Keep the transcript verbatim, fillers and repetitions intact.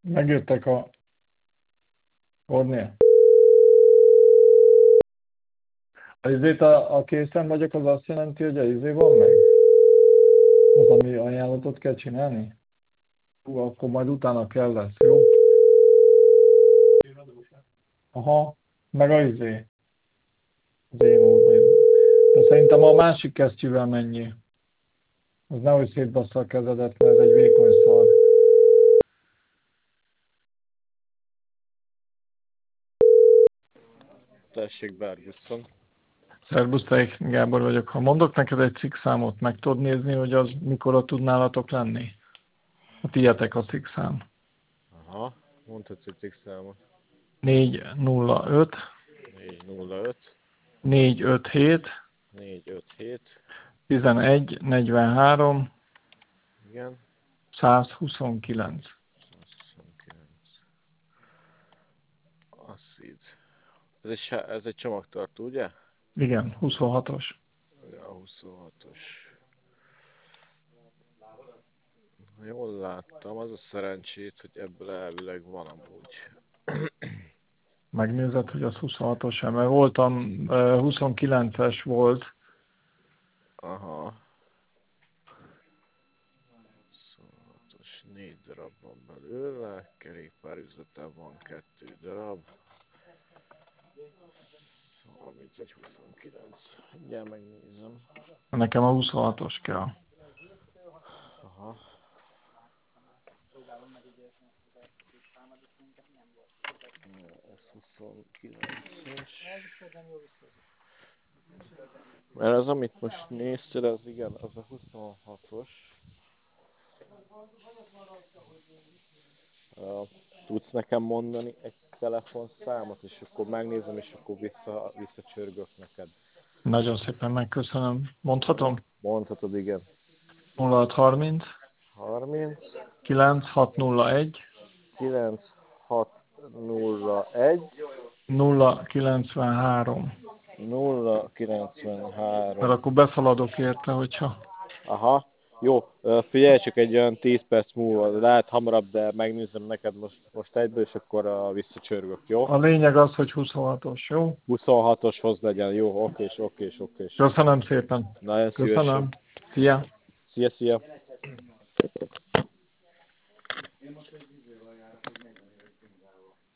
Megjöttek a Kornél. Az izét a, a készen vagyok, az azt jelenti, hogy a izé van meg? Az, ami ajánlatot kell csinálni? Hú, akkor majd utána kell lesz, jó? Aha, meg a izé. Az én oldal. De szerintem a másik kesztyűvel mennyi. Az nehogy szétbassza a kezedet, mert ez egy vékony szar. Tessék, Bergusson. Szerbusz, te Gábor vagyok. Ha mondok neked egy cikkszámot, meg tudod nézni, hogy az mikorra tud nálatok lenni? A tietek a cikkszám. Aha, mondhatsz egy cikkszámot. négy nulla öt négy nulla öt négy öt hét négy öt hét tizenegy negyvenhárom Igen. százhuszonkilenc. százhuszonkilenc. Acid. Ez egy, se- ez egy csomagtartó, ugye? Igen, huszonhatos. A huszonhatos. Ha jól láttam, az a szerencsét, hogy ebből elvileg van amúgy. Megnézed, hogy az huszonhatos, mert voltam, huszonkilences volt. Aha. huszonhatos, négy darab van belőle, kerékpárüzleten van kettő darab. harmincegy huszonkilenc. Mindjárt megnézem. Nekem a huszonhatos kell. Aha. Ez huszonkilences. Mert az, amit most néztél, az igen, az a huszonhatos. Uh, tudsz nekem mondani egy telefonszámot, és akkor megnézem, és akkor vissza, visszacsörgök neked. Nagyon szépen megköszönöm. Mondhatom? Mondhatod, igen. nulla hat harminc harminc kilenc hat nulla egy kilenc hat nulla egy nulla kilencvenhárom. nulla Mert kilencvenhárom. akkor beszaladok érte, hogyha... Aha. Jó, ö, figyelj csak egy olyan tíz perc múlva, lehet hamarabb, de megnézem neked most, most egyből, és akkor uh, visszacsörgök, jó? A lényeg az, hogy huszonhatos, jó? huszonhatoshoz legyen, jó, okés, okés, okés. Köszönöm szépen. Nagyon szívesen. Köszönöm. Szia. Szia, szia.